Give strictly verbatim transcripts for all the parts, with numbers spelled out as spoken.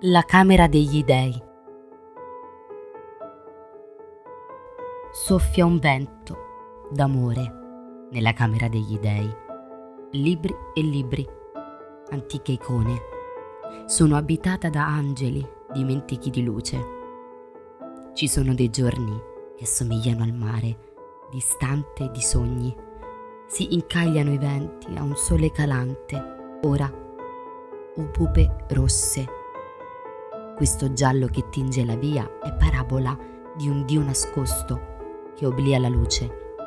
La camera degli dei. Soffia un vento d'amore nella camera degli dei. Libri e libri, antiche icone. Sono abitata da angeli dimentichi di luce. Ci sono dei giorni che assomigliano al mare, distante di sogni. Si incagliano i venti a un sole calante. Ora, o pupe rosse. Questo giallo che tinge la via è parabola di un Dio nascosto che obblia la luce.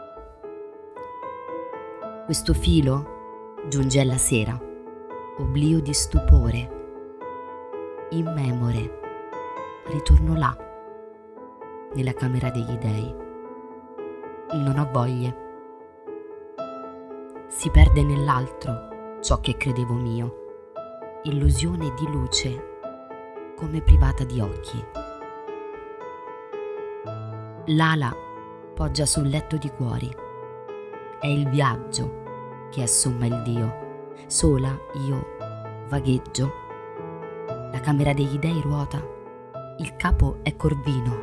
Questo filo giunge alla sera, oblio di stupore. Immemore, ritorno là, nella camera degli dei. Non ho voglie. Si perde nell'altro ciò che credevo mio, illusione di luce come privata di occhi. L'ala poggia sul letto di cuori. È il viaggio che assomma il Dio. Sola io vagheggio. La camera degli dei ruota. Il capo è corvino.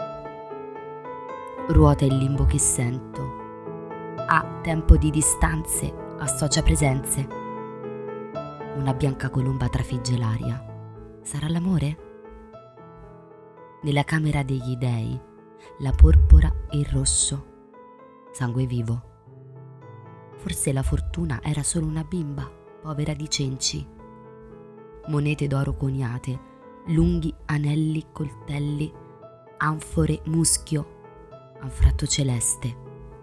Ruota il limbo che sento. Ha tempo di distanze, associa presenze. Una bianca colomba trafigge l'aria. Sarà l'amore? Nella camera degli dei, la porpora e il rosso, sangue vivo. Forse la fortuna era solo una bimba, povera di cenci. Monete d'oro coniate, lunghi anelli, coltelli, anfore, muschio, anfratto celeste.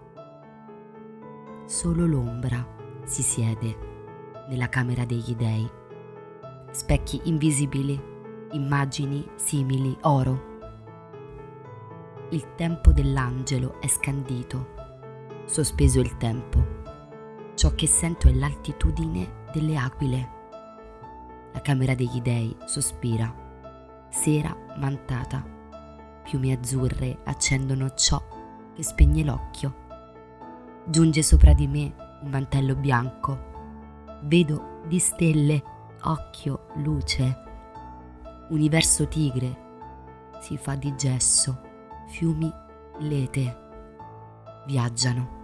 Solo l'ombra si siede nella camera degli dei. Specchi invisibili, immagini simili, oro. Il tempo dell'angelo è scandito, sospeso il tempo. Ciò che sento è l'altitudine delle aquile. La camera degli dei sospira, sera mantata. Piumi azzurre accendono ciò che spegne l'occhio. Giunge sopra di me un mantello bianco. Vedo di stelle, occhio, luce, universo tigre, si fa di gesso, fiumi lete, viaggiano.